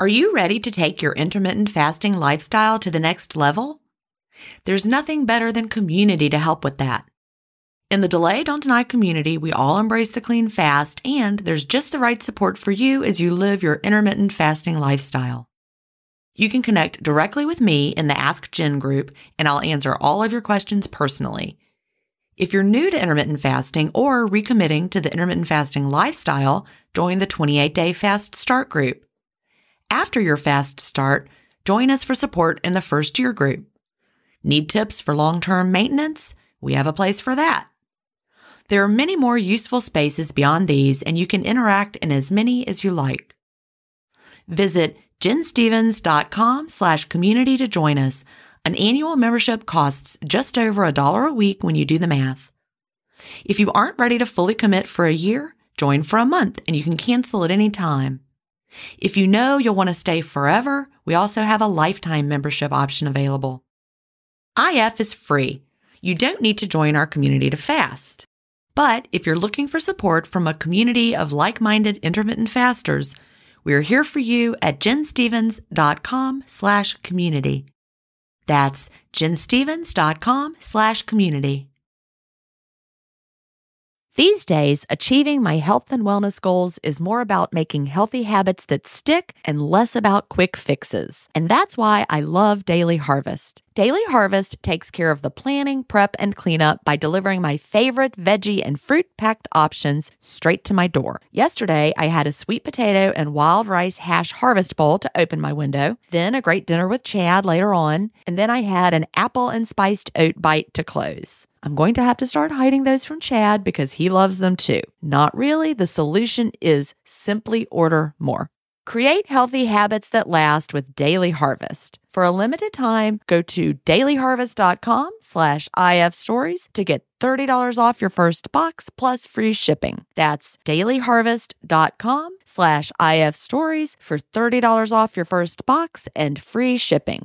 Are you ready to take your intermittent fasting lifestyle to the next level? There's nothing better than community to help with that. In the Delay Don't Deny community, we all embrace the clean fast, and there's just the right support for you as you live your intermittent fasting lifestyle. You can connect directly with me in the Ask Jen group, and I'll answer all of your questions personally. If you're new to intermittent fasting or recommitting to the intermittent fasting lifestyle, join the 28-Day Fast Start group. After your fast start, join us for support in the First Year group. Need tips for long-term maintenance? We have a place for that. There are many more useful spaces beyond these, and you can interact in as many as you like. Visit jenstevens.com/community to join us. An annual membership costs just over $1 a week when you do the math. If you aren't ready to fully commit for a year, join for a month and you can cancel at any time. If you know you'll want to stay forever, we also have a lifetime membership option available. IF is free. You don't need to join our community to fast. But if you're looking for support from a community of like-minded intermittent fasters, we're here for you at jenstevens.com/community. That's jenstevens.com/community. These days, achieving my health and wellness goals is more about making healthy habits that stick and less about quick fixes. And that's why I love Daily Harvest. Daily Harvest takes care of the planning, prep, and cleanup by delivering my favorite veggie and fruit-packed options straight to my door. Yesterday, I had a sweet potato and wild rice hash harvest bowl to open my window, then a great dinner with Chad later on, and then I had an apple and spiced oat bite to close. I'm going to have to start hiding those from Chad because he loves them too. Not really. The solution is simply order more. Create healthy habits that last with Daily Harvest. For a limited time, go to dailyharvest.com/ifstories to get $30 off your first box plus free shipping. That's dailyharvest.com/ifstories for $30 off your first box and free shipping.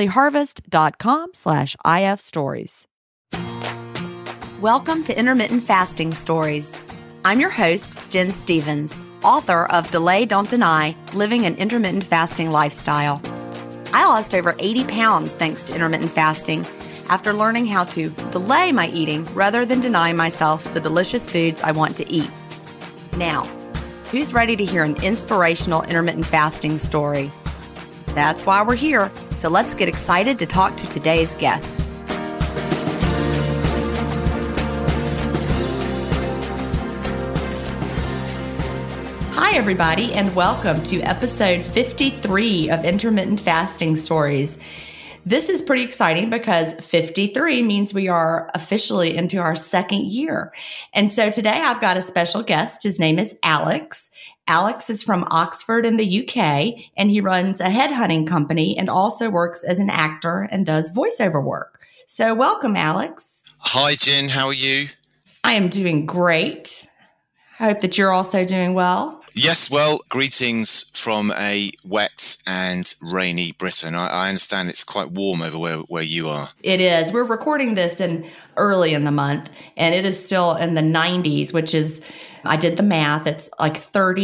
dailyharvest.com/ifstories. Welcome to Intermittent Fasting Stories. I'm your host, Jen Stevens, author of Delay Don't Deny, Living an Intermittent Fasting Lifestyle. I lost over 80 pounds thanks to intermittent fasting after learning how to delay my eating rather than deny myself the delicious foods I want to eat. Now, who's ready to hear an inspirational intermittent fasting story? That's why we're here, so let's get excited to talk to today's guest. Hi, everybody, and welcome to episode 53 of Intermittent Fasting Stories. This is pretty exciting because 53 means we are officially into our second year. And so today I've got a special guest. His name is Alex. Alex is from Oxford in the UK, and he runs a headhunting company and also works as an actor and does voiceover work. So welcome, Alex. Hi, Jen. How are you? I am doing great. I hope that you're also doing well. Yes, well, greetings from a wet and rainy Britain. I understand it's quite warm over where you are. It is. We're recording this early in the month, and it is still in the 90s, which is, I did the math, it's like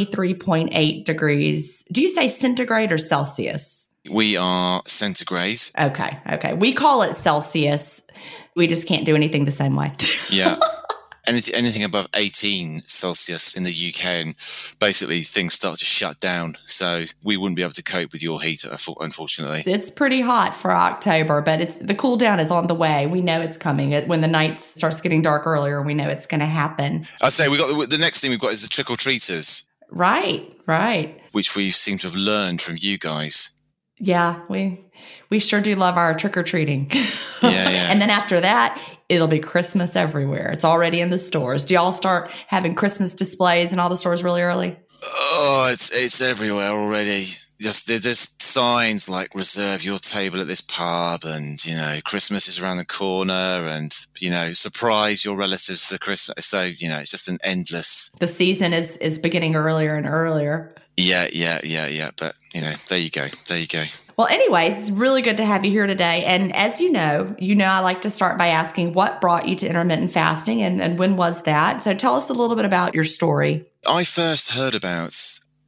33.8 degrees. Do you say centigrade or Celsius? We are centigrade. Okay. We call it Celsius. We just can't do anything the same way. Yeah. Anything above 18 Celsius in the UK, and basically things start to shut down. So we wouldn't be able to cope with your heat, unfortunately. It's pretty hot for October, but the cool down is on the way. We know it's coming. When the night starts getting dark earlier, we know it's going to happen. I say we got the next thing we've got is the trick-or-treaters. Right. Which we seem to have learned from you guys. Yeah, we sure do love our trick-or-treating. Yeah. And then after that, it'll be Christmas everywhere. It's already in the stores. Do y'all start having Christmas displays in all the stores really early? Oh, it's everywhere already. There's signs like reserve your table at this pub, and Christmas is around the corner, and surprise your relatives for Christmas. So it's just an endless. The season is beginning earlier and earlier. Yeah. But there you go. Well, anyway, it's really good to have you here today. And as you know, I like to start by asking what brought you to intermittent fasting and when was that? So tell us a little bit about your story. I first heard about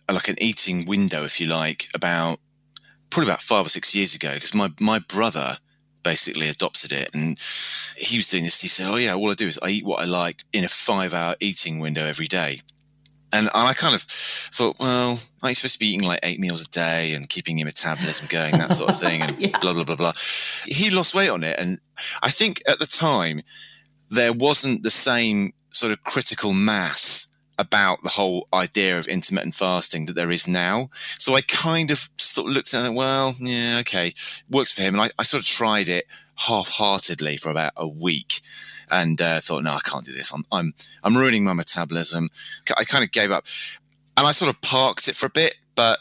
like an eating window, if you like, probably about 5 or 6 years ago, because my brother basically adopted it, and he was doing this. He said, "Oh yeah, all I do is I eat what I like in a 5-hour eating window every day." And I kind of thought, well, aren't you supposed to be eating like 8 meals a day and keeping your metabolism going, that sort of thing, and Yeah. blah, blah, blah, blah. He lost weight on it. And I think at the time, there wasn't the same sort of critical mass about the whole idea of intermittent fasting that there is now. So I kind of sort of looked at it, well, yeah, okay, works for him. And I sort of tried it half-heartedly for about a week. And thought, no, I can't do this. I'm ruining my metabolism. I kind of gave up, and I sort of parked it for a bit. But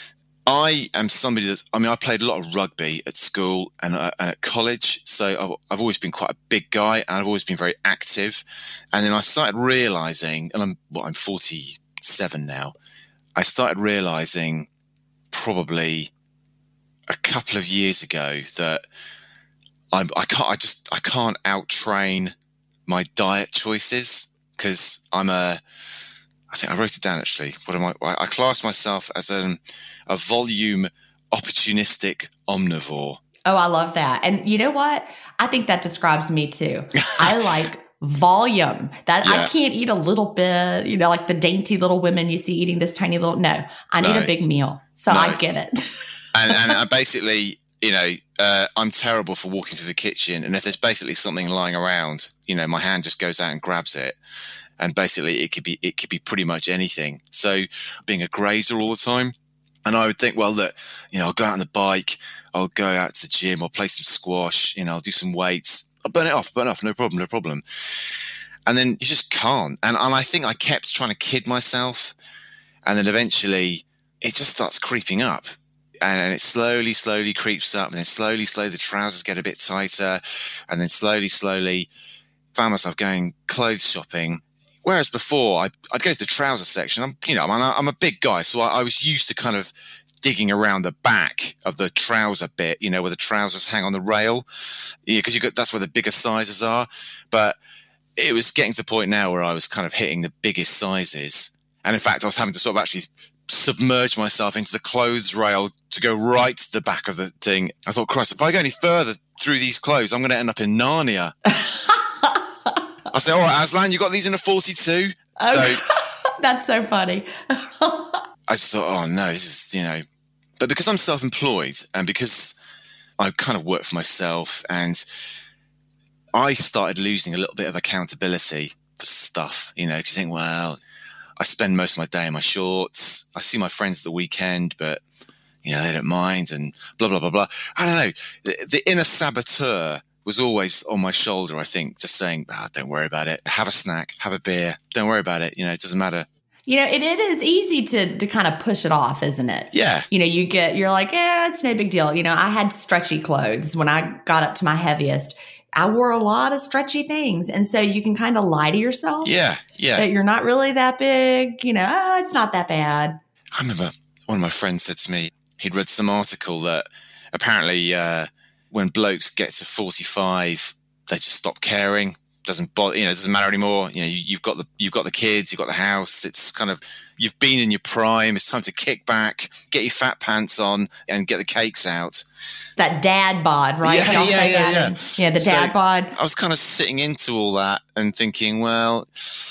I am somebody I played a lot of rugby at school and at college, so I've always been quite a big guy, and I've always been very active. And then I started realizing, and I'm 47 now. I started realizing probably a couple of years ago that I can't out-train my diet choices, because I think I wrote it down actually. What am I? I class myself as a volume opportunistic omnivore. Oh, I love that. And you know what? I think that describes me too. I like volume. That I can't eat a little bit, like the dainty little women you see eating this tiny little. No, I need a big meal. So I get it. and I basically, I'm terrible for walking to the kitchen, and if there's basically something lying around, my hand just goes out and grabs it. And basically it could be pretty much anything. So being a grazer all the time, and I would think, well, look, I'll go out on the bike, I'll go out to the gym, I'll play some squash, I'll do some weights, I'll burn it off, no problem. And then you just can't. And I think I kept trying to kid myself, and then eventually it just starts creeping up. And it slowly creeps up, and then slowly the trousers get a bit tighter, and then slowly found myself going clothes shopping. Whereas before, I'd go to the trouser section. I'm a big guy, so I was used to kind of digging around the back of the trouser bit, where the trousers hang on the rail, because that's where the bigger sizes are. But it was getting to the point now where I was kind of hitting the biggest sizes, and in fact, I was having to sort of actually submerge myself into the clothes rail to go right to the back of the thing. I thought, Christ, if I go any further through these clothes, I'm going to end up in Narnia. I said, all right, Aslan, you got these in a 42? So that's so funny. I just thought, oh no, this is, but because I'm self-employed, and because I kind of work for myself, and I started losing a little bit of accountability for stuff, because you think, well, I spend most of my day in my shorts. I see my friends at the weekend, but they don't mind, and blah, blah, blah, blah. I don't know. The inner saboteur was always on my shoulder, I think, just saying, don't worry about it. Have a snack, have a beer. Don't worry about it. It doesn't matter. It is easy to kind of push it off, isn't it? Yeah. You're like, it's no big deal. I had stretchy clothes when I got up to my heaviest. I wore a lot of stretchy things. And so you can kind of lie to yourself. Yeah. That you're not really that big. It's not that bad. I remember one of my friends said to me, he'd read some article that apparently when blokes get to 45, they just stop caring. Doesn't bother, it doesn't matter anymore. You've got the kids, you've got the house. It's kind of, you've been in your prime. It's time to kick back, get your fat pants on, and get the cakes out. That dad bod, right? Yeah. The dad bod. I was kind of sitting into all that and thinking, well,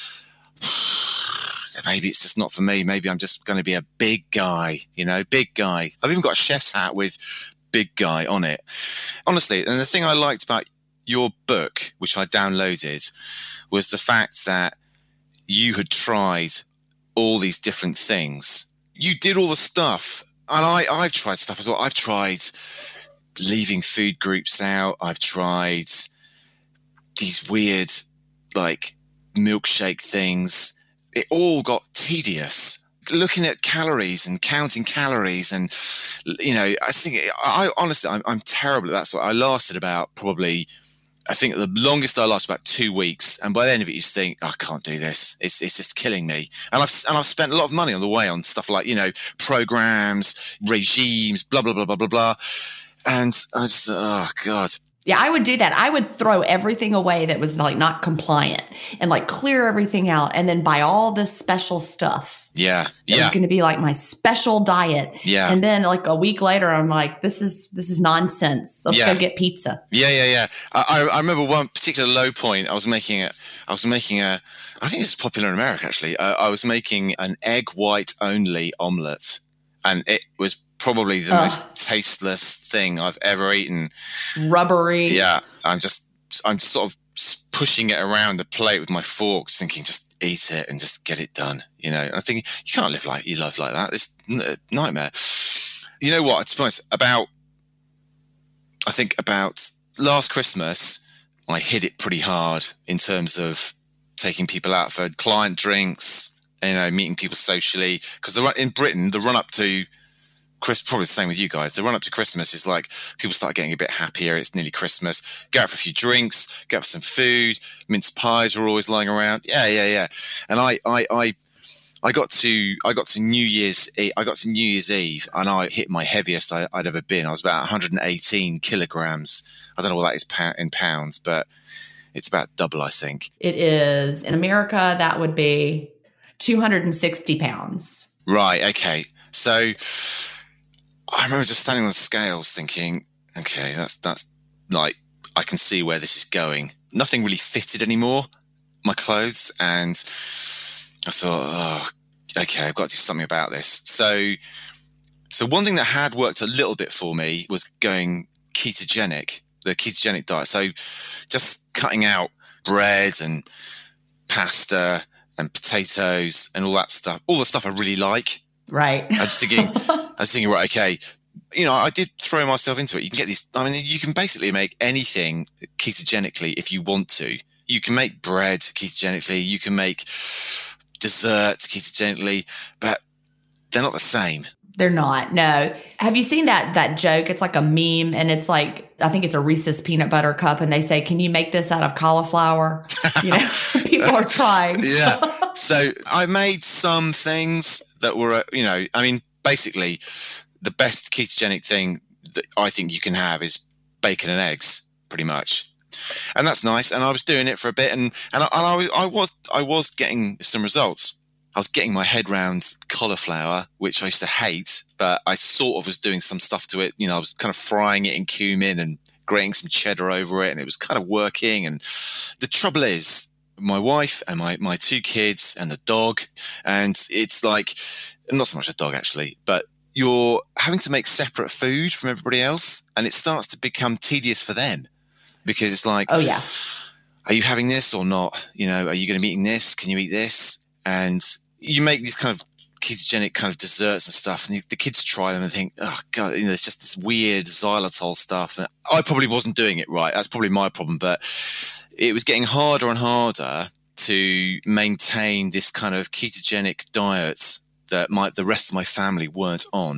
maybe it's just not for me. Maybe I'm just going to be a big guy, big guy. I've even got a chef's hat with big guy on it. Honestly, and the thing I liked about your book, which I downloaded, was the fact that you had tried all these different things. You did all the stuff, and I've tried stuff as well. I've tried leaving food groups out. I've tried these weird, like, milkshake things. It all got tedious. Looking at calories and counting calories, and I think I'm terrible at that. So I lasted about probably, I think the longest I lasted about 2 weeks, and by the end of it, you just think, I can't do this. It's just killing me. And I've spent a lot of money on the way on stuff like programs, regimes, blah blah blah blah blah blah. And I just thought, oh God. Yeah, I would do that. I would throw everything away that was like not compliant, and like clear everything out, and then buy all this special stuff. Yeah. It was going to be like my special diet. Yeah. And then like a week later, I'm like, this is nonsense. Let's go get pizza. Yeah. I remember one particular low point. I think it's popular in America actually. I was making an egg white only omelette, and it was probably the most tasteless thing I've ever eaten. Rubbery. Yeah. I'm just sort of pushing it around the plate with my fork, thinking, just eat it and just get it done. You know, and I think you can't live like that. It's a nightmare. You know what? To be honest, about last Christmas, I hit it pretty hard in terms of taking people out for client drinks, you know, meeting people socially. Because in Britain, the run up to probably the same with you guys. The run up to Christmas is like people start getting a bit happier. It's nearly Christmas. Go out for a few drinks, go out for some food. Mince pies are always lying around. Yeah. And I got to New Year's Eve, and I hit my heaviest I'd ever been. I was about 118 kilograms. I don't know what that is in pounds, but it's about double, I think. It is. In America, that would be 260 pounds. Right. Okay. So I remember just standing on the scales thinking, okay, that's like, I can see where this is going. Nothing really fitted anymore, my clothes. And I thought, oh, okay, I've got to do something about this. So one thing that had worked a little bit for me was going ketogenic, the ketogenic diet. So just cutting out bread and pasta and potatoes and all that stuff, all the stuff I really like. Right. I was thinking, right, okay, you know, I did throw myself into it. You can get these, I mean, you can basically make anything ketogenically if you want to. You can make bread ketogenically, you can make desserts ketogenically, but they're not the same. They're not. No. Have you seen that joke? It's like a meme, and it's like, I think it's a Reese's peanut butter cup, and they say, can you make this out of cauliflower? You know, people are trying. Yeah. So I made some things that were, you know, I mean, basically the best ketogenic thing that I think you can have is bacon and eggs, pretty much. And that's nice. And I was doing it for a bit, and I was getting some results. I was getting my head round cauliflower, which I used to hate, but I sort of was doing some stuff to it. You know, I was kind of frying it in cumin and grating some cheddar over it, and it was kind of working. And the trouble is, my wife and my two kids and the dog, and it's like, not so much a dog actually, but you're having to make separate food from everybody else, and it starts to become tedious for them because it's like, oh yeah, are you having this or not? You know, are you going to be eating this? Can you eat this? And you make these kind of ketogenic kind of desserts and stuff, and the kids try them and think, oh God, you know, it's just this weird xylitol stuff. And I probably wasn't doing it right. That's probably my problem, but it was getting harder and harder to maintain this kind of ketogenic diet that the rest of my family weren't on.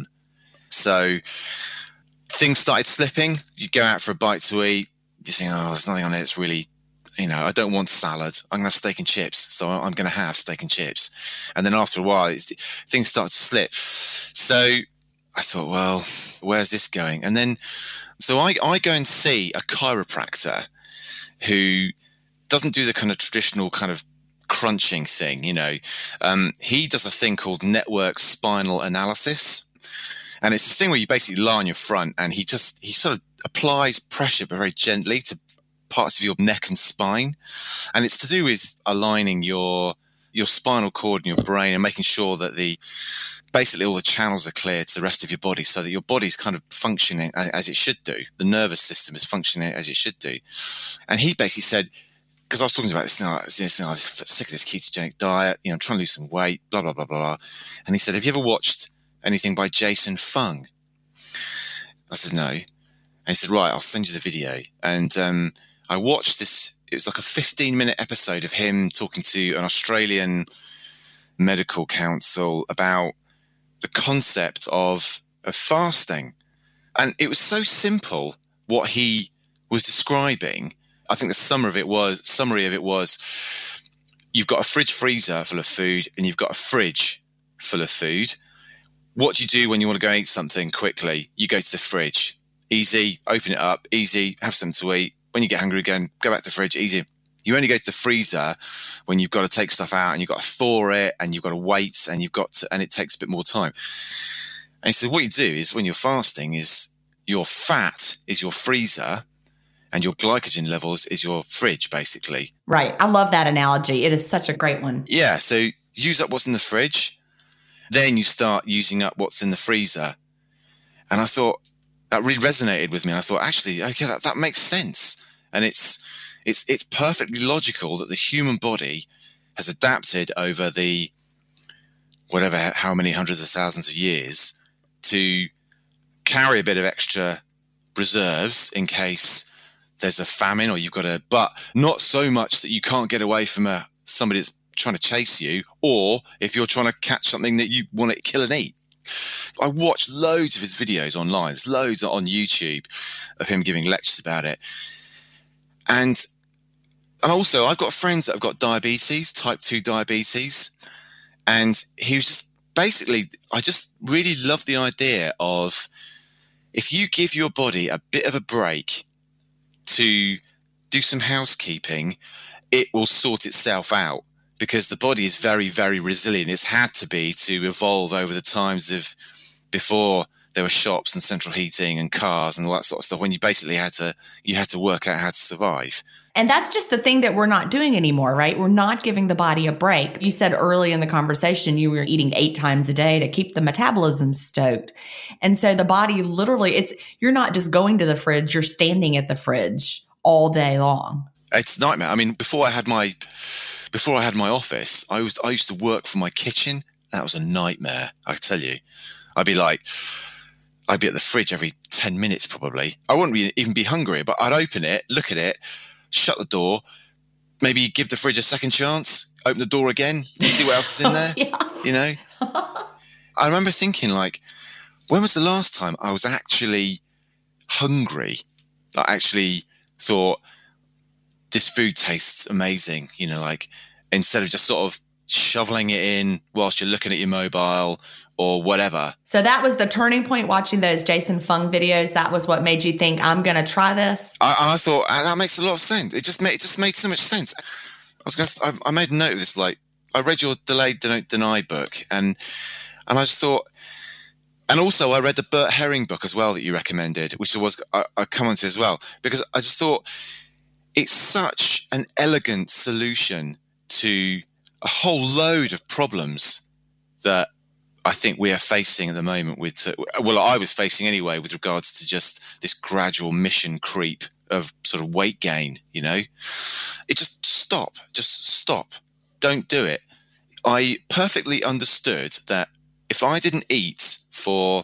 So things started slipping. You go out for a bite to eat, you think, oh, there's nothing on it. It's really, you know, I don't want salad. I'm going to have steak and chips. So I'm going to have steak and chips. And then after a while, things start to slip. So I thought, well, where's this going? And then, so I go and see a chiropractor who doesn't do the kind of traditional kind of crunching thing, you know. He does a thing called network spinal analysis. And it's this thing where you basically lie on your front, and he sort of applies pressure, but very gently, to parts of your neck and spine. And it's to do with aligning your spinal cord and your brain and making sure that basically all the channels are clear to the rest of your body, so that your body's kind of functioning as it should do. The nervous system is functioning as it should do. And he basically said, because I was talking about this, I'm sick of this ketogenic diet, you know, I'm trying to lose some weight, blah, blah, blah, blah. And he said, have you ever watched anything by Jason Fung? I said, no. And he said, right, I'll send you the video. And I watched this. It was like a 15-minute episode of him talking to an Australian medical council about the concept of fasting. And it was so simple what he was describing. I think the summary of it was, you've got a fridge freezer full of food and you've got a fridge full of food. What do you do when you want to go eat something quickly? You go to the fridge. Easy, open it up, easy, have something to eat. When you get hungry again, go back to the fridge, easy. You only go to the freezer when you've got to take stuff out and you've got to thaw it and you've got to wait and and it takes a bit more time. And he said, what you do is when you're fasting is your fat is your freezer and your glycogen levels is your fridge, basically. Right. I love that analogy. It is such a great one. Yeah. So use up what's in the fridge, then you start using up what's in the freezer. And I thought that really resonated with me. And I thought, actually, okay, that makes sense. And it's perfectly logical that the human body has adapted over the how many hundreds of thousands of years to carry a bit of extra reserves in case there's a famine or but not so much that you can't get away from somebody that's trying to chase you, or if you're trying to catch something that you want to kill and eat. I watched loads of his videos online. There's loads on YouTube of him giving lectures about it. And also, I've got friends that have got diabetes, type 2 diabetes. And he was just basically, I just really love the idea of if you give your body a bit of a break to do some housekeeping, it will sort itself out, because the body is very, very resilient. It's had to be to evolve over the times of before there were shops and central heating and cars and all that sort of stuff, when you basically had to work out how to survive. And that's just the thing that we're not doing anymore, right? We're not giving the body a break. You said early in the conversation you were eating 8 times a day to keep the metabolism stoked. And so the body literally, you're not just going to the fridge, you're standing at the fridge all day long. It's a nightmare. I mean, before I had my office, I used to work from my kitchen. That was a nightmare, I tell you. I'd be at the fridge every 10 minutes probably. I wouldn't even be hungry, but I'd open it, look at it, shut the door, maybe give the fridge a second chance, open the door again, see what else is in there, you know? I remember thinking, like, when was the last time I was actually hungry? I actually thought, this food tastes amazing, you know, like, instead of just sort of shoveling it in whilst you're looking at your mobile or whatever. So that was the turning point, watching those Jason Fung videos. That was what made you think, I'm going to try this? I thought, that makes a lot of sense. It just made so much sense. I made a note of this, like, I read your Delay, Don't Deny book, and I just thought, and also I read the Bert Herring book as well that you recommended, which I commented as well, because I just thought it's such an elegant solution to a whole load of problems that I think we are facing at the moment I was facing anyway, with regards to just this gradual mission creep of sort of weight gain, you know? It just stop. Don't do it. I perfectly understood that if I didn't eat for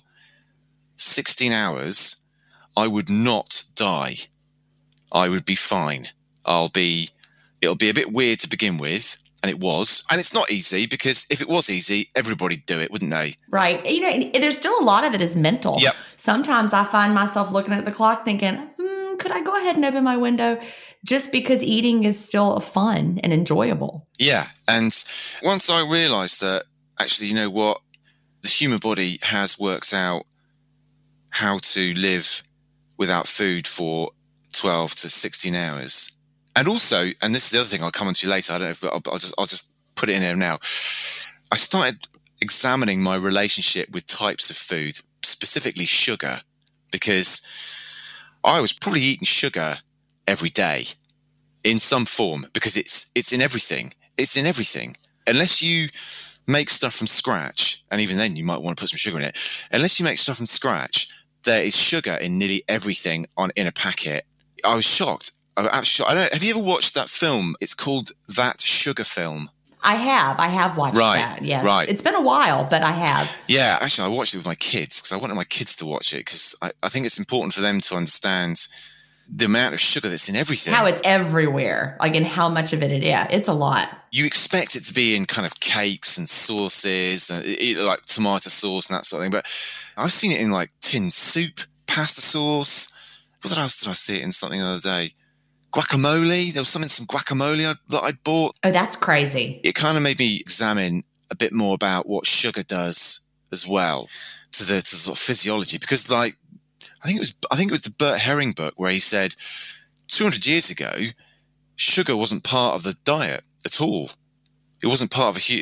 16 hours, I would not die. I would be fine. It'll be a bit weird to begin with. And it was. And it's not easy, because if it was easy, everybody'd do it, wouldn't they? Right. You know, and there's still a lot of it is mental. Yep. Sometimes I find myself looking at the clock thinking, could I go ahead and open my window? Just because eating is still fun and enjoyable. Yeah. And once I realized that, actually, you know what? The human body has worked out how to live without food for 12 to 16 hours. And also, and this is the other thing I'll come on to later, I don't know if I'll just put it in there now. I started examining my relationship with types of food, specifically sugar, because I was probably eating sugar every day in some form, because it's in everything. It's in everything. Unless you make stuff from scratch, and even then you might want to put some sugar in it. Unless you make stuff from scratch, there is sugar in nearly everything in a packet. I was shocked. Have you ever watched that film? It's called That Sugar Film. I have watched that. Yes. Right. It's been a while, but I have. Yeah, actually, I watched it with my kids because I wanted my kids to watch it, because I think it's important for them to understand the amount of sugar that's in everything. How it's everywhere, like, and how much of it it's a lot. You expect it to be in kind of cakes and sauces, and like tomato sauce and that sort of thing. But I've seen it in like tin soup, pasta sauce. What else did I see it in? Something the other day. Guacamole. There was some guacamole that I'd bought. Oh, that's crazy. It kind of made me examine a bit more about what sugar does as well to the sort of physiology, because like I think it was the Bert Herring book where he said 200 years ago sugar wasn't part of the diet at all. It wasn't part of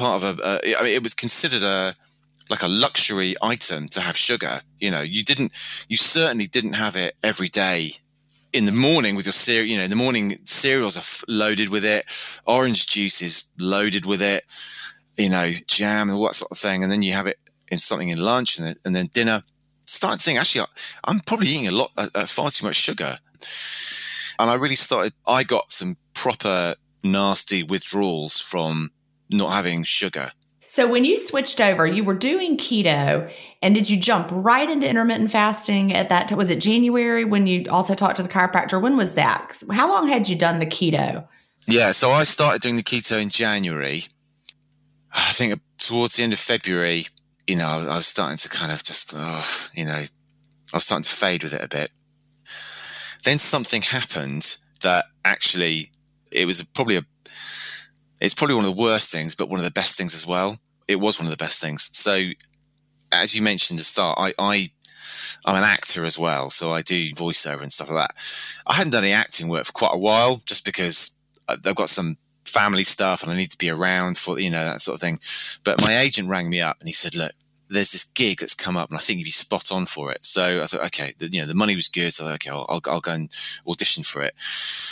it was considered a luxury item to have sugar. You certainly didn't have it every day. In the morning with your cereal, in the morning cereals are loaded with it. Orange juice is loaded with it, jam and all that sort of thing. And then you have it in something in lunch and then dinner. Starting to think, actually, I'm probably eating far too much sugar. And I got some proper nasty withdrawals from not having sugar. So when you switched over, you were doing keto, and did you jump right into intermittent fasting at that? Was it January when you also talked to the chiropractor? When was that? How long had you done the keto? Yeah, so I started doing the keto in January. I think towards the end of February, I was starting to kind of just, I was starting to fade with it a bit. Then something happened that actually, it's probably one of the worst things, but one of the best things as well. It was one of the best things. So, as you mentioned at the start, I'm an actor as well, so I do voiceover and stuff like that. I hadn't done any acting work for quite a while, just because I've got some family stuff and I need to be around for, that sort of thing. But my agent rang me up and he said, look, there's this gig that's come up and I think you'd be spot on for it. So I thought, okay, the money was good. So I thought, okay, I'll go and audition for it.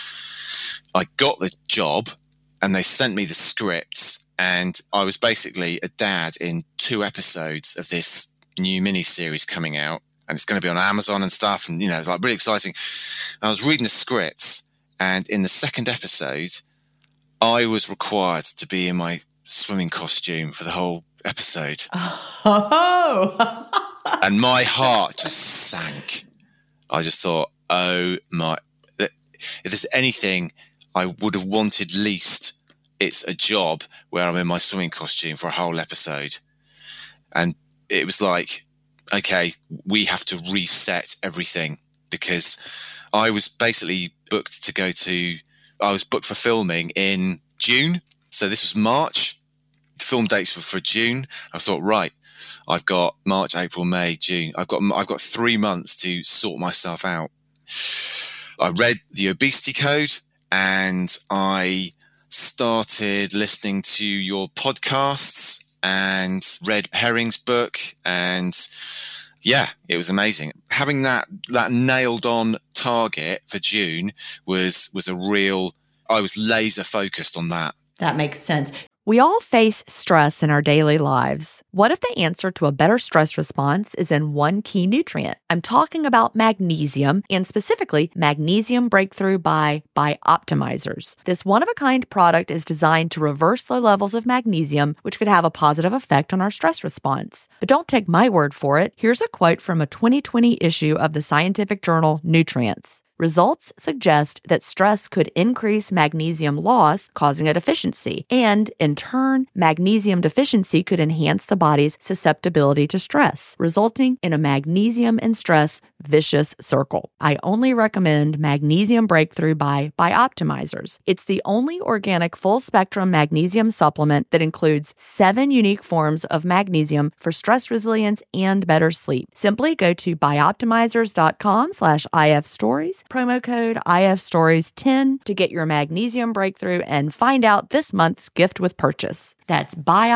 I got the job and they sent me the scripts, and I was basically a dad in 2 episodes of this new mini-series coming out, and it's going to be on Amazon and stuff. And, it's like really exciting. I was reading the scripts, and in the second episode, I was required to be in my swimming costume for the whole episode. Oh! And my heart just sank. I just thought, if there's anything I would have wanted least, it's a job where I'm in my swimming costume for a whole episode. And it was like, okay, we have to reset everything, because I was basically booked for filming in June. So this was March. The film dates were for June. I thought, right, I've got March, April, May, June. I've got 3 months to sort myself out. I read the Obesity Code and I started listening to your podcasts and read Herring's book, and yeah, it was amazing. Having that nailed on target for June was a real, I was laser focused on that. That makes sense. We all face stress in our daily lives. What if the answer to a better stress response is in one key nutrient? I'm talking about magnesium, and specifically Magnesium Breakthrough by Bioptimizers. This one-of-a-kind product is designed to reverse low levels of magnesium, which could have a positive effect on our stress response. But don't take my word for it. Here's a quote from a 2020 issue of the scientific journal Nutrients. Results suggest that stress could increase magnesium loss, causing a deficiency, and in turn, magnesium deficiency could enhance the body's susceptibility to stress, resulting in a magnesium and stress vicious circle. I only recommend Magnesium Breakthrough by Bioptimizers. It's the only organic full-spectrum magnesium supplement that includes 7 unique forms of magnesium for stress resilience and better sleep. Simply go to bioptimizers.com/ifstories, promo code IFStories10 to get your Magnesium Breakthrough and find out this month's gift with purchase. That's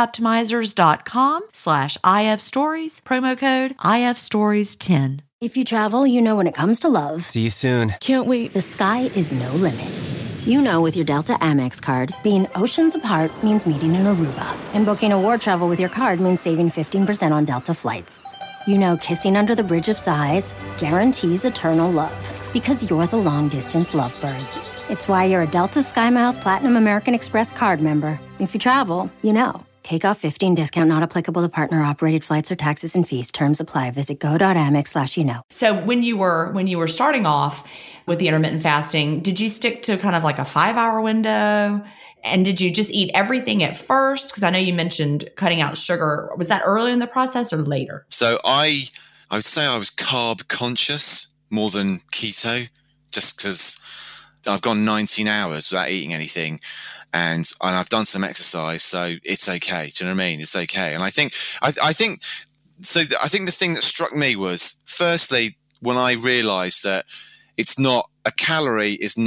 bioptimizers.com/IFstories, promo code IFStories10. If you travel, you know when it comes to love. See you soon. Can't wait. The sky is no limit. You know with your Delta Amex card, being oceans apart means meeting in Aruba. And booking a war travel with your card means saving 15% on Delta flights. You know kissing under the Bridge of Sighs guarantees eternal love. Because you're the long-distance lovebirds. It's why you're a Delta SkyMiles Platinum American Express card member. If you travel, you know. Take off 15 discount not applicable to partner-operated flights or taxes and fees. Terms apply. Visit go.amex/you know. So when you were starting off with the intermittent fasting, did you stick to kind of like a 5-hour window? And did you just eat everything at first? Because I know you mentioned cutting out sugar. Was that early in the process or later? So I would say I was carb conscious more than keto, just because I've gone 19 hours without eating anything. And I've done some exercise, so it's okay. Do you know what I mean? It's okay. And I think the thing that struck me was, firstly, when I realized that it's not, a calorie is not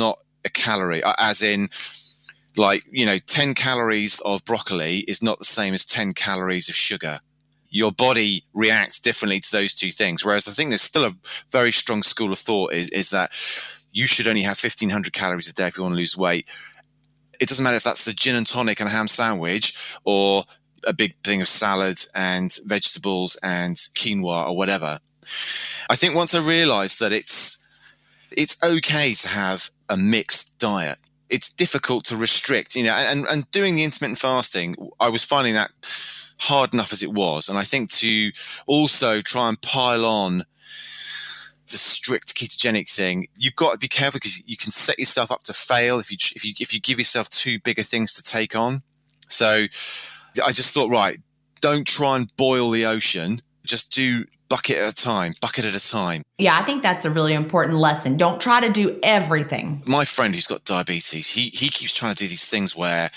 a calorie, as in, like, 10 calories of broccoli is not the same as 10 calories of sugar. Your body reacts differently to those two things. Whereas I think there's still a very strong school of thought is that you should only have 1,500 calories a day if you want to lose weight. It doesn't matter if that's the gin and tonic and a ham sandwich or a big thing of salads and vegetables and quinoa or whatever. I think once I realized that it's okay to have a mixed diet. It's difficult to restrict, and doing the intermittent fasting, I was finding that hard enough as it was. And I think to also try and pile on the strict ketogenic thing, you've got to be careful because you can set yourself up to fail if you give yourself too big of things to take on. So I just thought, right, don't try and boil the ocean. Just do bucket at a time. Yeah, I think that's a really important lesson. Don't try to do everything. My friend who's got diabetes, he keeps trying to do these things where,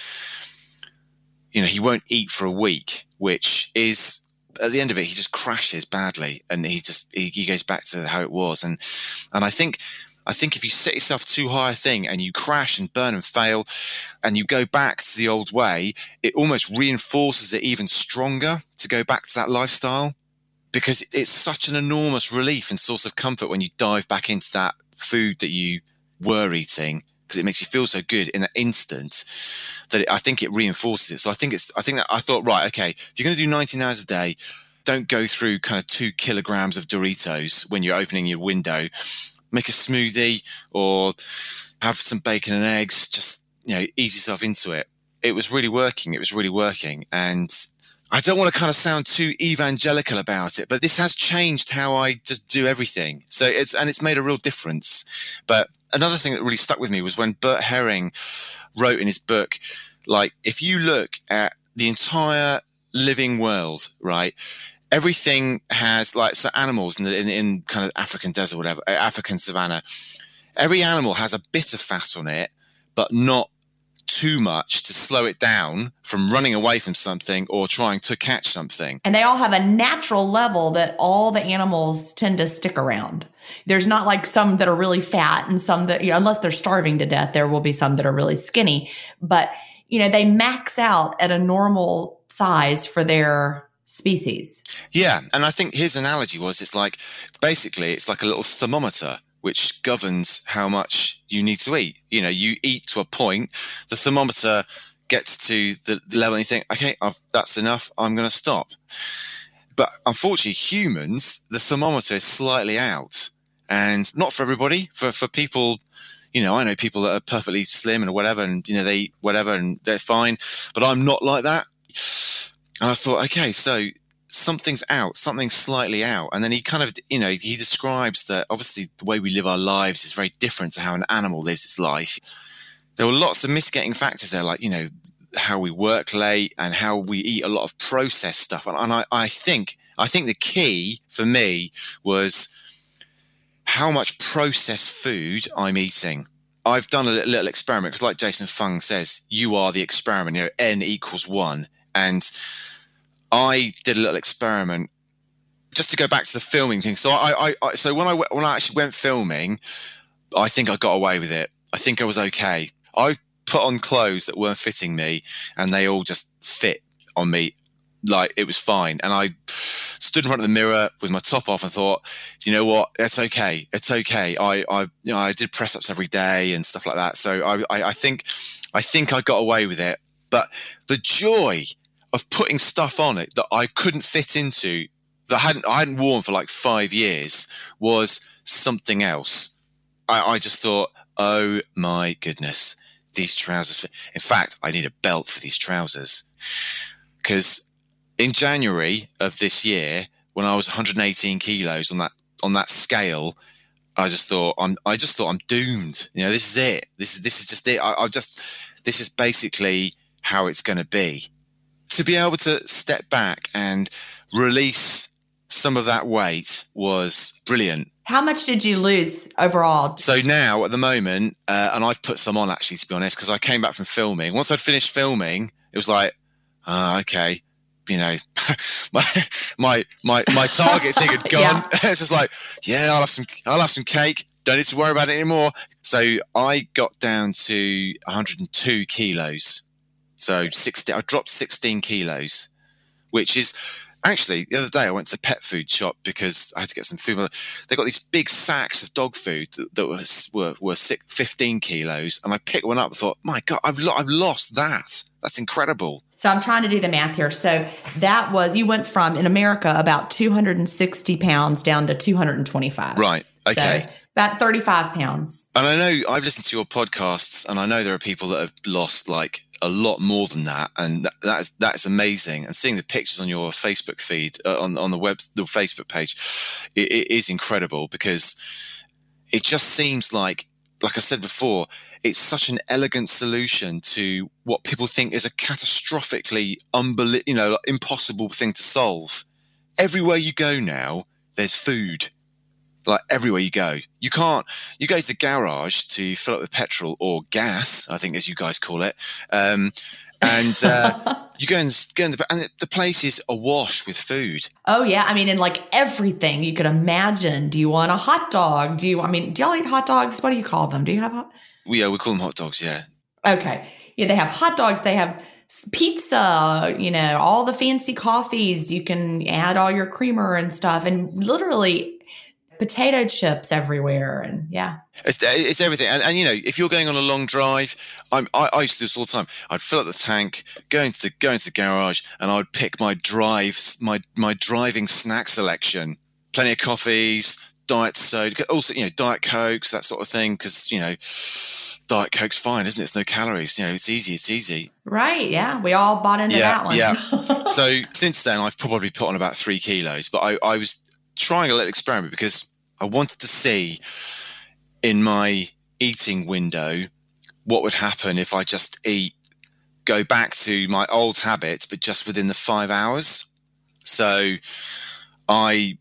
he won't eat for a week, which is, at the end of it, he just crashes badly and he goes back to how it was. And I think if you set yourself too high a thing and you crash and burn and fail and you go back to the old way, it almost reinforces it even stronger to go back to that lifestyle. Because it's such an enormous relief and source of comfort when you dive back into that food that you were eating, because it makes you feel so good in that instant that I think it reinforces it. So I think that I thought, right, okay, if you're going to do 19 hours a day, don't go through kind of 2 kilograms of Doritos when you're opening your window. Make a smoothie or have some bacon and eggs. Just, ease yourself into it. It was really working. And I don't want to kind of sound too evangelical about it, but this has changed how I just do everything. So it's made a real difference. But another thing that really stuck with me was when Bert Herring wrote in his book, like, if you look at the entire living world, right, everything has, like, so animals in kind of African desert, whatever, African savanna, every animal has a bit of fat on it, but not too much to slow it down from running away from something or trying to catch something. And they all have a natural level that all the animals tend to stick around. There's not like some that are really fat and some that, unless they're starving to death, there will be some that are really skinny. But, they max out at a normal size for their species. Yeah. And I think his analogy was, it's like a little thermometer which governs how much you need to eat. You eat to a point, the thermometer gets to the level and you think, okay, that's enough, I'm going to stop. But unfortunately, humans, the thermometer is slightly out. And not for everybody, for people, I know people that are perfectly slim and whatever, and, they eat whatever and they're fine. But I'm not like that. And I thought, okay, so something's out, something's slightly out. And then he kind of, he describes that obviously the way we live our lives is very different to how an animal lives its life. There were lots of mitigating factors there, like, how we work late and how we eat a lot of processed stuff. And I think the key for me was how much processed food I'm eating. I've done a little experiment because, like Jason Fung says, you are the experiment, N equals 1. And I did a little experiment just to go back to the filming thing. So so when I actually went filming, I think I got away with it. I think I was okay. I put on clothes that weren't fitting me and they all just fit on me. Like, it was fine. And I stood in front of the mirror with my top off and thought, you know what? It's okay. It's okay. I did press ups every day and stuff like that. So I think I got away with it. But the joy of putting stuff on it that I couldn't fit into, that I hadn't worn for like 5 years, was something else. I just thought, oh my goodness, these trousers. In fact, I need a belt for these trousers. Because in January of this year, when I was 118 kilos on that scale, I just thought I'm doomed. This is it. This is just it. This is basically how it's going to be. To be able to step back and release some of that weight was brilliant. How much did you lose overall? So now at the moment, and I've put some on actually, to be honest, because I came back from filming. Once I'd finished filming, it was like, okay, my target thing had gone. Yeah. It's just like, yeah, I'll have some cake. Don't need to worry about it anymore. So I got down to 102 kilos. So I dropped 16 kilos, which is actually the other day I went to the pet food shop because I had to get some food. They got these big sacks of dog food that were 15 kilos. And I picked one up and thought, my God, I've lost that. That's incredible. So I'm trying to do the math here. So that was, you went from, in America, about 260 pounds down to 225. Right. Okay. So about 35 pounds. And I know I've listened to your podcasts, and I know there are people that have lost like a lot more than that, and that is amazing. And seeing the pictures on your Facebook feed, on the Facebook page, it is incredible, because it just seems like I said before, it's such an elegant solution to what people think is a catastrophically impossible thing to solve. Everywhere you go now, there's food. Like everywhere you go, you go to the garage to fill up with petrol or gas, I think, as you guys call it. And you go in the place is awash with food. Oh yeah. I mean, in like everything you could imagine. Do you want a hot dog? Do y'all eat hot dogs? What do you call them? Do you have we call them hot dogs. Yeah. Okay. Yeah. They have hot dogs. They have pizza, all the fancy coffees. You can add all your creamer and stuff, and literally potato chips everywhere. And yeah, it's everything. And if you're going on a long drive, I used to do this all the time. I'd fill up the tank, go into the garage, and I would pick my driving snack selection. Plenty of coffees, diet soda, also Diet Cokes, that sort of thing, because Diet Coke's fine, isn't it? It's no calories. It's easy. Right. Yeah. We all bought into that one. Yeah. So since then, I've probably put on about 3 kilos, but I was trying a little experiment because I wanted to see in my eating window what would happen if I just go back to my old habits, but just within the 5 hours. So I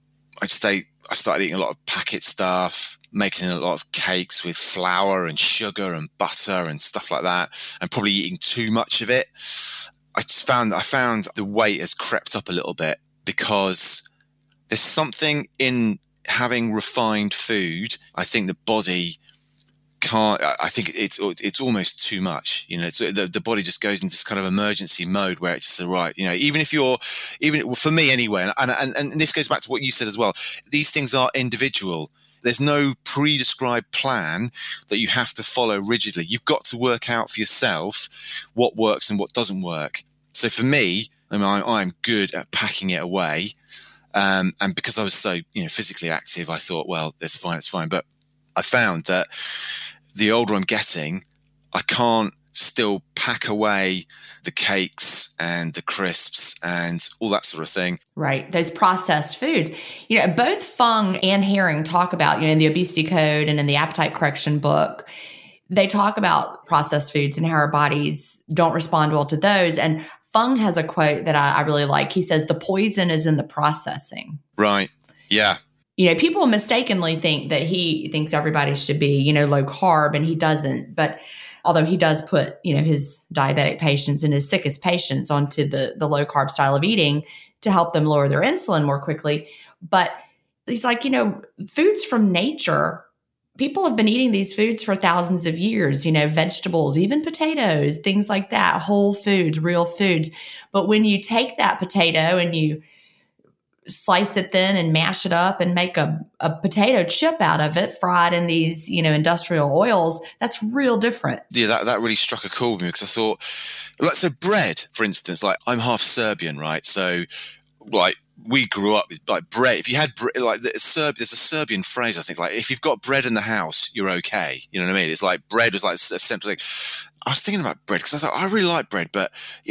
started eating a lot of packet stuff, making a lot of cakes with flour and sugar and butter and stuff like that, and probably eating too much of it. I found the weight has crept up a little bit, because there's something in having refined food. I think the body can't. I think it's almost too much. The body just goes into this kind of emergency mode where it's just right. Even for me anyway, and this goes back to what you said as well. These things are individual. There's no pre-described plan that you have to follow rigidly. You've got to work out for yourself what works and what doesn't work. So for me, I'm good at packing it away. And because I was so, physically active, I thought, well, it's fine. But I found that the older I'm getting, I can't still pack away the cakes and the crisps and all that sort of thing. Right. Those processed foods. Both Fung and Herring talk about, in the Obesity Code and in the Appetite Correction book, they talk about processed foods and how our bodies don't respond well to those. And Fung has a quote that I really like. He says, "The poison is in the processing." Right. Yeah. People mistakenly think that he thinks everybody should be, low carb, and he doesn't. But although he does put, his diabetic patients and his sickest patients onto the low carb style of eating to help them lower their insulin more quickly. But he's like, foods from nature, people have been eating these foods for thousands of years, vegetables, even potatoes, things like that, whole foods, real foods. But when you take that potato and you slice it thin and mash it up and make a potato chip out of it, fried in these, industrial oils, that's real different. Yeah, that really struck a chord with me, because I thought, so bread, for instance, like I'm half Serbian, right? So like, we grew up with like bread. If you had there's a Serbian phrase, I think, like if you've got bread in the house, you're okay. You know what I mean? It's like bread was like a central thing. I was thinking about bread because I thought I really like bread, but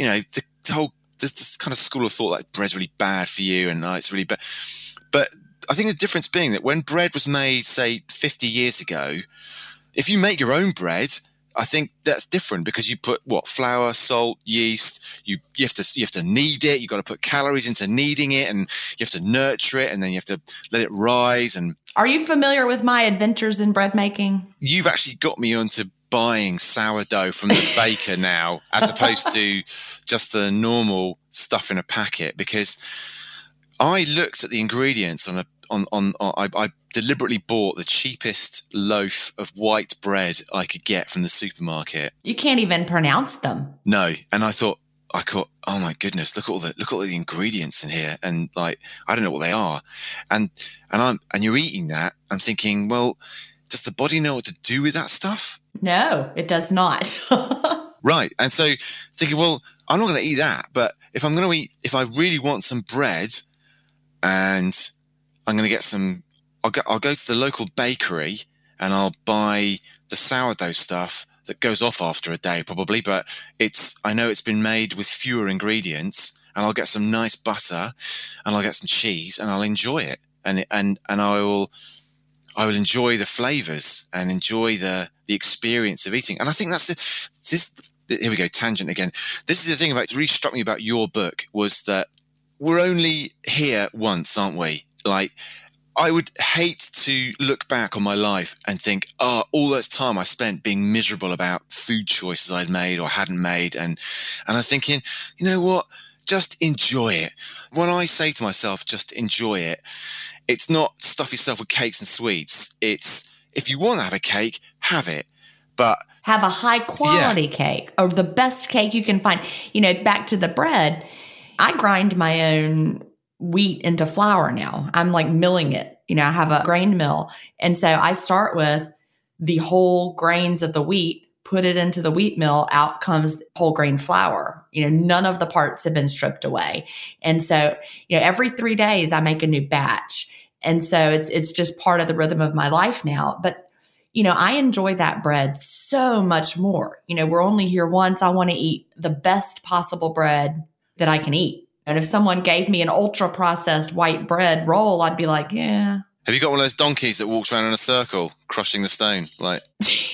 this kind of school of thought like bread's really bad for you and it's really bad. But I think the difference being that when bread was made, say 50 years ago, if you make your own bread, I think that's different, because you put flour, salt, yeast. You have to knead it. You've got to put calories into kneading it, and you have to nurture it, and then you have to let it rise. And are you familiar with my adventures in bread making? You've actually got me onto buying sourdough from the baker now, as opposed to just the normal stuff in a packet, because I looked at the ingredients I deliberately bought the cheapest loaf of white bread I could get from the supermarket. You can't even pronounce them. No. And I thought, oh my goodness, look at all the ingredients in here. And like, I don't know what they are. And you're eating that. I'm thinking, well, does the body know what to do with that stuff? No, it does not. Right. And so thinking, well, I'm not going to eat that. But if I really want some bread and I'm going to get some, I'll go to the local bakery and I'll buy the sourdough stuff that goes off after a day probably, but I know it's been made with fewer ingredients, and I'll get some nice butter and I'll get some cheese and I'll enjoy it. And I will enjoy the flavors and enjoy the experience of eating. And I think here we go, tangent again. This is the thing that really struck me about your book, was that we're only here once, aren't we? Like, I would hate to look back on my life and think, oh, all that time I spent being miserable about food choices I'd made or hadn't made. And I'm thinking, you know what? Just enjoy it. When I say to myself, just enjoy it, it's not stuff yourself with cakes and sweets. It's, if you want to have a cake, have it. But have a high quality cake, or the best cake you can find. Back to the bread, I grind my own wheat into flour now. I'm like milling it. I have a grain mill. And so I start with the whole grains of the wheat, put it into the wheat mill, out comes whole grain flour. None of the parts have been stripped away. And so, every 3 days I make a new batch. And so it's just part of the rhythm of my life now. But, I enjoy that bread so much more. We're only here once. I want to eat the best possible bread that I can eat. And if someone gave me an ultra processed white bread roll, I'd be like, yeah. Have you got one of those donkeys that walks around in a circle, crushing the stone? Like,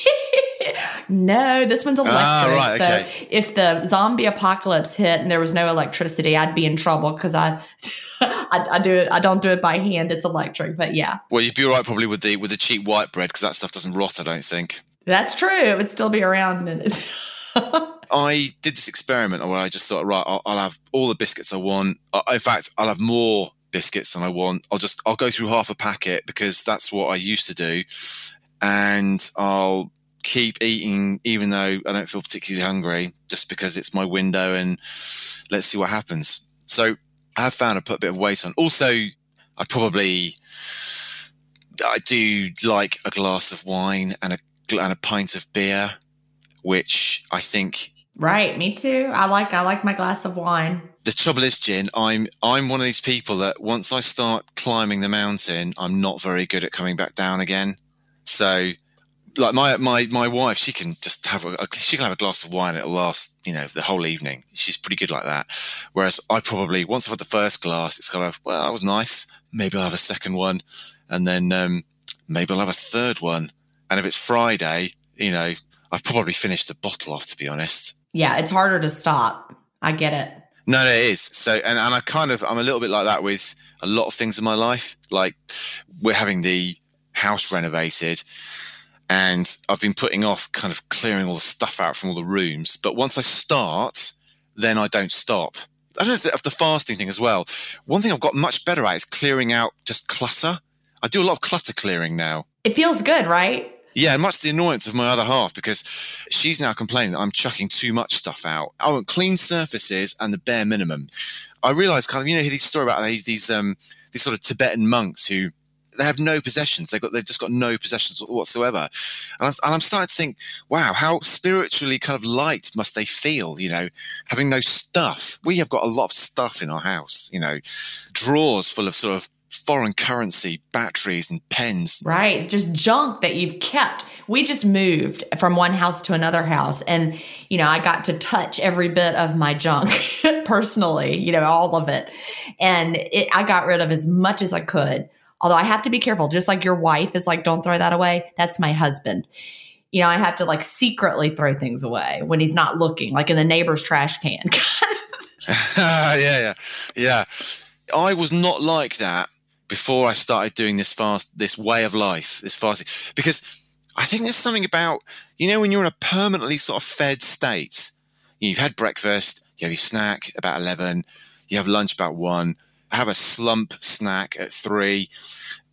no, this one's electric. Right, okay. So if the zombie apocalypse hit and there was no electricity, I'd be in trouble because I don't do it by hand. It's electric, but yeah. Well, you'd be all right probably with the cheap white bread, because that stuff doesn't rot, I don't think. That's true. It would still be around. I did this experiment where I just thought, right, I'll have all the biscuits I want. In fact, I'll have more biscuits than I want. I'll go through half a packet because that's what I used to do. And I'll keep eating even though I don't feel particularly hungry, just because it's my window and let's see what happens. So I have found I put a bit of weight on. Also, I do like a glass of wine and a pint of beer, which I think... Right, me too. I like my glass of wine. The trouble is, Gin, I'm one of these people that once I start climbing the mountain, I'm not very good at coming back down again. So, like my wife, she can just have a glass of wine and it'll last, the whole evening. She's pretty good like that. Whereas I probably, once I've had the first glass, it's kind of, well, that was nice. Maybe I'll have a second one, and then maybe I'll have a third one. And if it's Friday, I've probably finished the bottle off, to be honest. Yeah, it's harder to stop. I get it. No, it is. So, and I'm a little bit like that with a lot of things in my life. Like, we're having the house renovated, and I've been putting off kind of clearing all the stuff out from all the rooms. But once I start, then I don't stop. I don't know if the fasting thing as well. One thing I've got much better at is clearing out just clutter. I do a lot of clutter clearing now. It feels good, right? Yeah, much to the annoyance of my other half, because she's now complaining that I'm chucking too much stuff out. I want clean surfaces and the bare minimum. I realise these story about these sort of Tibetan monks who they have no possessions. They've just got no possessions whatsoever. And I'm starting to think, wow, how spiritually kind of light must they feel, having no stuff. We have got a lot of stuff in our house, drawers full of sort of foreign currency, batteries and pens. Right. Just junk that you've kept. We just moved from one house to another house. And, I got to touch every bit of my junk personally, all of it. And I got rid of as much as I could. Although I have to be careful, just like your wife is like, don't throw that away. That's my husband. I have to like secretly throw things away when he's not looking, like in the neighbor's trash can. Yeah. I was not like that before I started doing this way of life, this fasting, because I think there's something about, when you're in a permanently sort of fed state, you've had breakfast, you have your snack about 11, you have lunch about 1, have a slump snack at 3,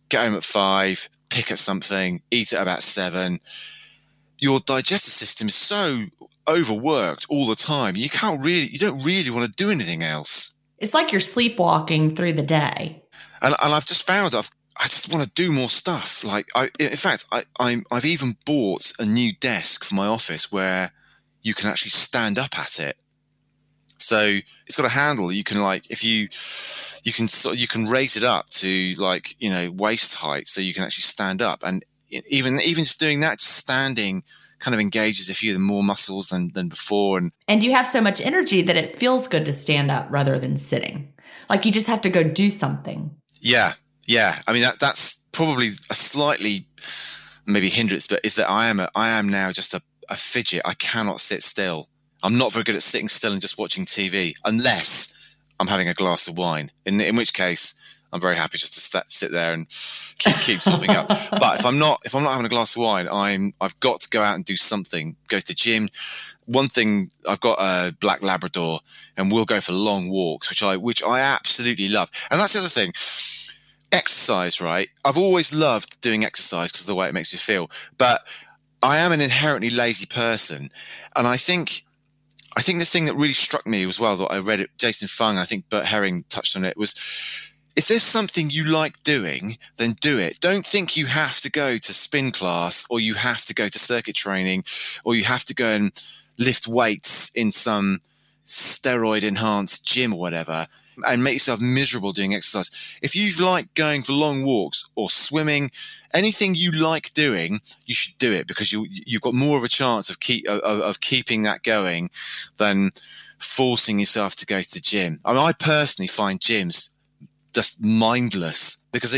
get home at 5, pick at something, eat at about 7. Your digestive system is so overworked all the time. You don't really want to do anything else. It's like you're sleepwalking through the day. And I've just found I just want to do more stuff. Like, I've even bought a new desk for my office where you can actually stand up at it. So it's got a handle. You can you can raise it up to waist height, so you can actually stand up. And even just doing that, just standing, kind of engages a few of the more muscles than before. And you have so much energy that it feels good to stand up rather than sitting. Like you just have to go do something. Yeah. I mean, that's probably a slightly maybe hindrance, but is that I am now just a fidget. I cannot sit still. I'm not very good at sitting still and just watching TV unless I'm having a glass of wine, in which case I'm very happy just to sit there and keep something up. But if I'm not having a glass of wine, I've got to go out and do something. Go to the gym. One thing, I've got a black Labrador, and we'll go for long walks, which I absolutely love. And that's the other thing. Exercise, right? I've always loved doing exercise because of the way it makes me feel. But I am an inherently lazy person, and I think the thing that really struck me as well, that I read it, Jason Fung, I think Bert Herring touched on it, was if there's something you like doing, then do it. Don't think you have to go to spin class, or you have to go to circuit training, or you have to go and lift weights in some steroid-enhanced gym or whatever, and make yourself miserable doing exercise. If you like going for long walks or swimming, anything you like doing, you should do it, because you've got more of a chance of keeping that going than forcing yourself to go to the gym. I mean, I personally find gyms just mindless, because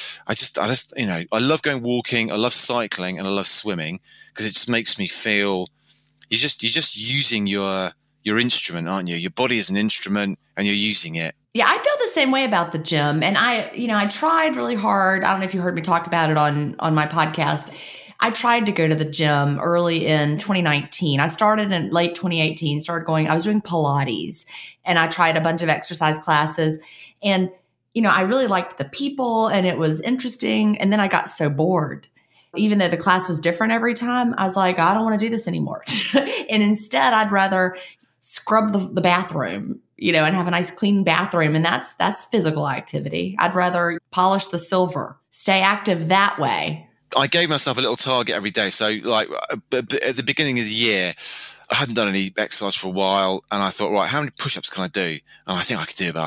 I love going walking, I love cycling, and I love swimming, because it just makes me feel you're just using your instrument, aren't you? Your body is an instrument and you're using it. Yeah, I feel the same way about the gym. And I tried really hard. I don't know if you heard me talk about it on my podcast. I tried to go to the gym early in 2019. I started in late 2018, I was doing Pilates, and I tried a bunch of exercise classes, and I really liked the people and it was interesting. And then I got so bored. Even though the class was different every time, I was like, I don't want to do this anymore. And instead, I'd rather scrub the bathroom, and have a nice clean bathroom. And that's physical activity. I'd rather polish the silver, stay active that way. I gave myself a little target every day. So like at the beginning of the year, I hadn't done any exercise for a while. And I thought, right, how many push-ups can I do? And I think I could do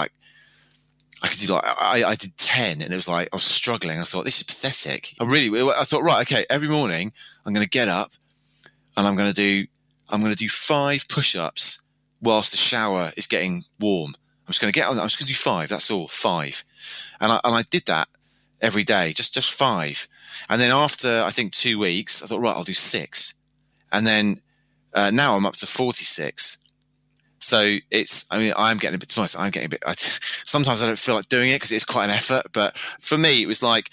I did 10, and it was like, I was struggling. I thought, this is pathetic. I thought, right, okay, every morning I'm going to get up and I'm going to do 5 push-ups whilst the shower is getting warm. I'm just going to do 5. That's all, 5. And I did that every day, just 5. And then after, I think 2 weeks, I thought, right, I'll do 6. And then now I'm up to 46. So I'm getting a bit, sometimes I don't feel like doing it because it's quite an effort. But for me, it was like,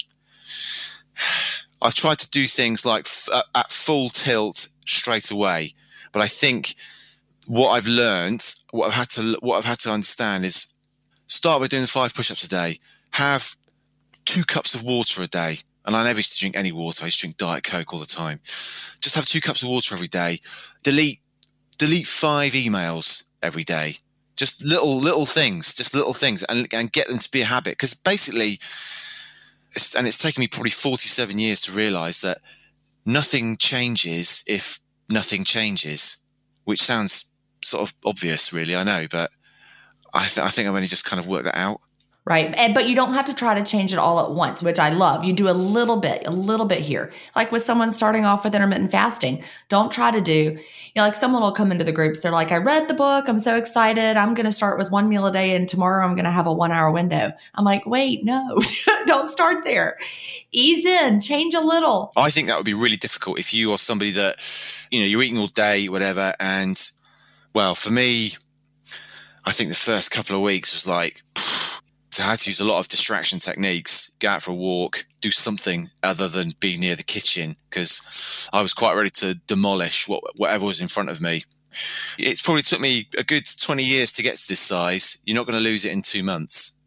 I've tried to do things like at full tilt straight away. But I think what I've learned, what I've had to understand is start by doing 5 push-ups a day, have 2 cups of water a day. And I never used to drink any water. I used to drink Diet Coke all the time. Just have 2 cups of water every day. Delete 5 emails every day. Just little things, and get them to be a habit. Because basically, it's taken me probably 47 years to realize that nothing changes if nothing changes, which sounds sort of obvious, really, I know, but I think I've only just kind of worked that out. Right. But you don't have to try to change it all at once, which I love. You do a little bit here. Like with someone starting off with intermittent fasting, don't try to do, like someone will come into the groups. They're like, I read the book. I'm so excited. I'm going to start with 1 meal a day. And tomorrow I'm going to have a 1-hour window. I'm like, wait, no, don't start there. Ease in, change a little. I think that would be really difficult if you are somebody that, you're eating all day, whatever. And well, for me, I think the first couple of weeks was like, I had to use a lot of distraction techniques, go out for a walk, do something other than be near the kitchen, because I was quite ready to demolish whatever was in front of me. It's probably took me a good 20 years to get to this size. You're not going to lose it in 2 months.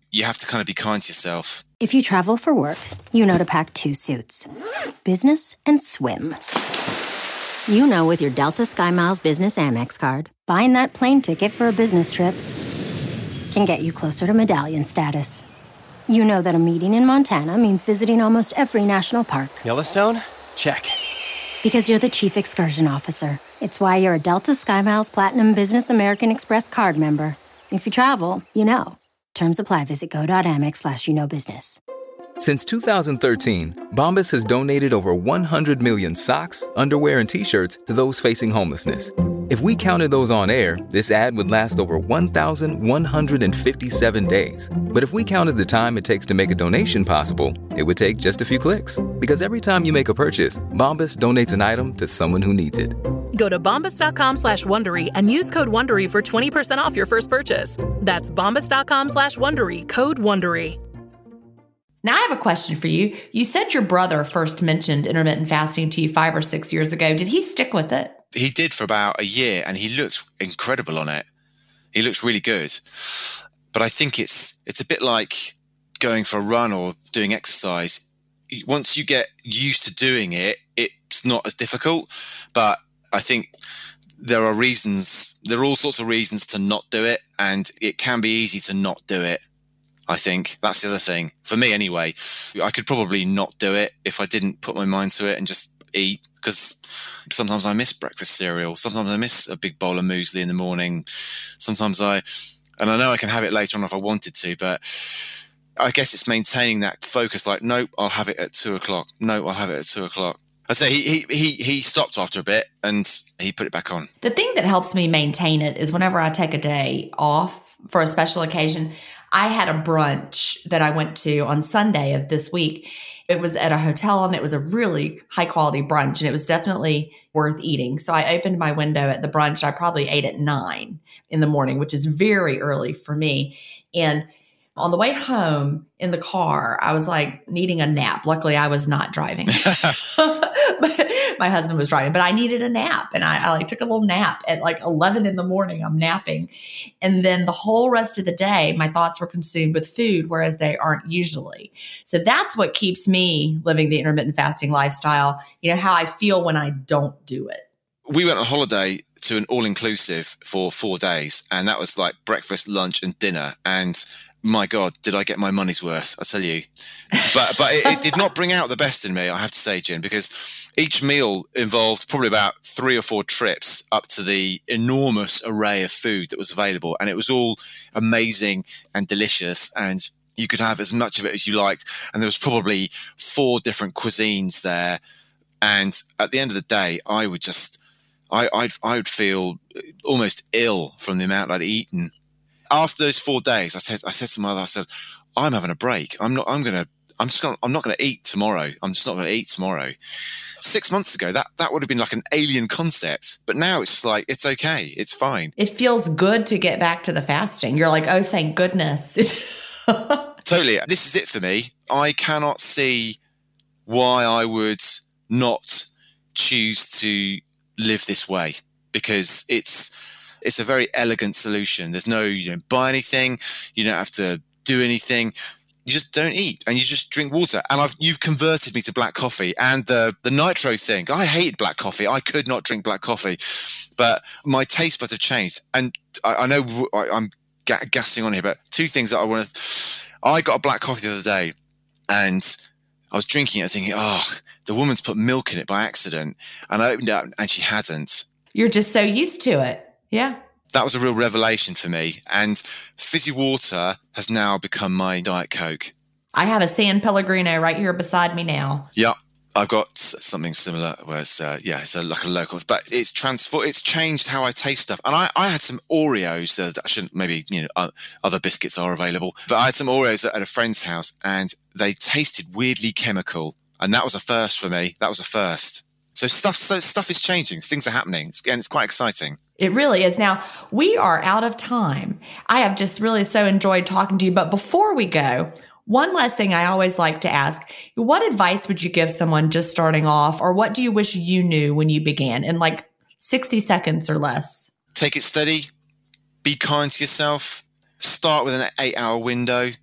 you have to kind of be kind to yourself. If you travel for work, you know to pack 2 suits. Business and swim. You know with your Delta SkyMiles Business Amex card, buying that plane ticket for a business trip can get you closer to medallion status. You know that a meeting in Montana means visiting almost every national park. Yellowstone? Check. Because you're the chief excursion officer. It's why you're a Delta SkyMiles Platinum Business American Express card member. If you travel, you know. Terms apply. Visit go.amex/you-know-business. Since 2013, Bombas has donated over 100 million socks, underwear, and T-shirts to those facing homelessness. If we counted those on air, this ad would last over 1,157 days. But if we counted the time it takes to make a donation possible, it would take just a few clicks. Because every time you make a purchase, Bombas donates an item to someone who needs it. Go to bombas.com/Wondery and use code WONDERY for 20% off your first purchase. That's bombas.com/Wondery, code WONDERY. Now I have a question for you. You said your brother first mentioned intermittent fasting to you 5 or 6 years ago. Did he stick with it? He did for about a year, and he looked incredible on it. He looks really good. But I think it's a bit like going for a run or doing exercise. Once you get used to doing it, it's not as difficult. But I think there are all sorts of reasons to not do it, and it can be easy to not do it. I think that's the other thing. For me anyway, I could probably not do it if I didn't put my mind to it and just eat, because sometimes I miss breakfast cereal. Sometimes I miss a big bowl of muesli in the morning. Sometimes and I know I can have it later on if I wanted to, but I guess it's maintaining that focus. Like, nope, I'll have it at 2:00. No, I'll have it at 2:00. I say he stopped after a bit and he put it back on. The thing that helps me maintain it is whenever I take a day off for a special occasion. I had a brunch that I went to on Sunday of this week. It was at a hotel and it was a really high quality brunch and it was definitely worth eating. So I opened my window at the brunch. I probably ate at 9 in the morning, which is very early for me. And on the way home in the car, I was like needing a nap. Luckily, I was not driving. But my husband was driving, but I needed a nap. And I took a little nap at like 11 in the morning. I'm napping. And then the whole rest of the day, my thoughts were consumed with food, whereas they aren't usually. So that's what keeps me living the intermittent fasting lifestyle. You know, how I feel when I don't do it. We went on holiday to an all-inclusive for 4 days. And that was like breakfast, lunch and dinner. And my God, did I get my money's worth? I tell you. But it did not bring out the best in me, I have to say, Jen, because each meal involved probably about 3 or 4 trips up to the enormous array of food that was available. And it was all amazing and delicious. And you could have as much of it as you liked. And there was probably 4 different cuisines there. And at the end of the day, I would feel almost ill from the amount I'd eaten. After those 4 days, I said to my mother, I'm having a break. I'm not going to eat tomorrow. I'm just not going to eat tomorrow. 6 months ago, that would have been like an alien concept. But now it's just like, it's okay. It's fine. It feels good to get back to the fasting. You're like, oh, thank goodness. Totally. This is it for me. I cannot see why I would not choose to live this way, because it's a very elegant solution. There's no, you don't buy anything. You don't have to do anything. You just don't eat and you just drink water. And you've converted me to black coffee and the nitro thing. I hated black coffee. I could not drink black coffee, but my taste buds have changed. And I know I'm gassing on here, but 2 things that I got a black coffee the other day and I was drinking it thinking, the woman's put milk in it by accident. And I opened it up and she hadn't. You're just so used to it. Yeah. That was a real revelation for me. And fizzy water has now become my Diet Coke. I have a San Pellegrino right here beside me now. Yeah, I've got something similar where it's like a local, but it's changed how I taste stuff. And I had some Oreos that I shouldn't, maybe, other biscuits are available, but I had some Oreos at a friend's house and they tasted weirdly chemical. And that was a first for me. That was a first. So stuff is changing. Things are happening. And it's quite exciting. It really is. Now, we are out of time. I have just really so enjoyed talking to you. But before we go, one last thing I always like to ask, what advice would you give someone just starting off, or what do you wish you knew when you began in like 60 seconds or less? Take it steady. Be kind to yourself. Start with an 8-hour window.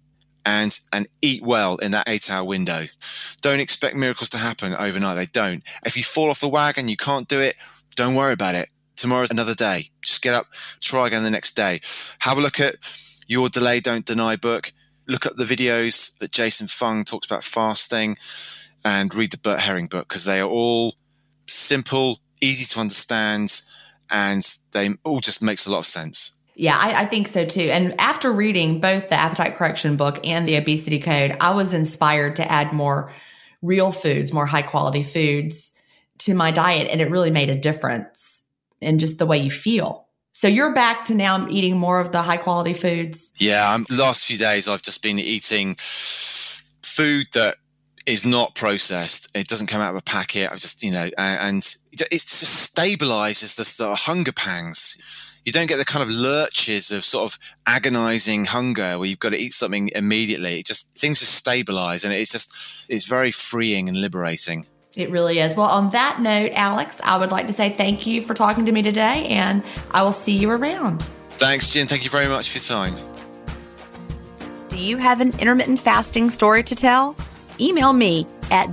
and eat well in that 8-hour window. Don't expect miracles to happen overnight. They don't. If you fall off the wagon, you can't do it, don't worry about it. Tomorrow's another day. Just get up, try again the next day. Have a look at Your Delay, Don't Deny book. Look at the videos that Jason Fung talks about fasting, and read the Bert Herring book, because they are all simple, easy to understand, and they all just makes a lot of sense. Yeah, I think so too. And after reading both the Appetite Correction book and the Obesity Code, I was inspired to add more real foods, more high quality foods to my diet. And it really made a difference in just the way you feel. So you're back to now eating more of the high quality foods? Yeah, last few days I've just been eating food that is not processed. It doesn't come out of a packet. I've just, and it just stabilizes the hunger pangs. You don't get the kind of lurches of sort of agonizing hunger where you've got to eat something immediately. Things just stabilize, and it's very freeing and liberating. It really is. Well, on that note, Alex, I would like to say thank you for talking to me today, and I will see you around. Thanks, Jen. Thank you very much for your time. Do you have an intermittent fasting story to tell? Email me at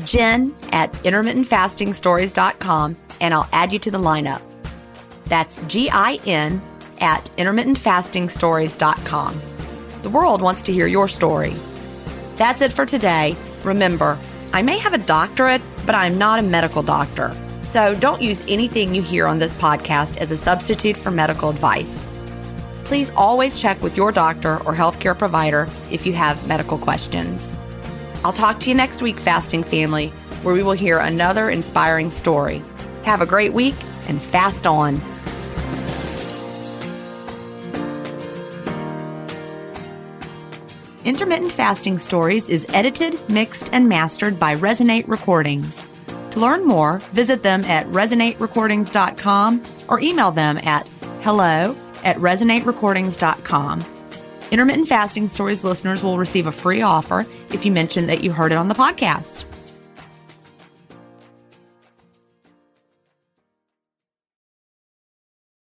jen@intermittentfastingstories.com and I'll add you to the lineup. That's GIN@intermittentfastingstories.com. The world wants to hear your story. That's it for today. Remember, I may have a doctorate, but I'm not a medical doctor. So don't use anything you hear on this podcast as a substitute for medical advice. Please always check with your doctor or healthcare provider if you have medical questions. I'll talk to you next week, Fasting Family, where we will hear another inspiring story. Have a great week and fast on. Intermittent Fasting Stories is edited, mixed, and mastered by Resonate Recordings. To learn more, visit them at resonaterecordings.com or email them at hello@resonaterecordings.com. Intermittent Fasting Stories listeners will receive a free offer if you mention that you heard it on the podcast.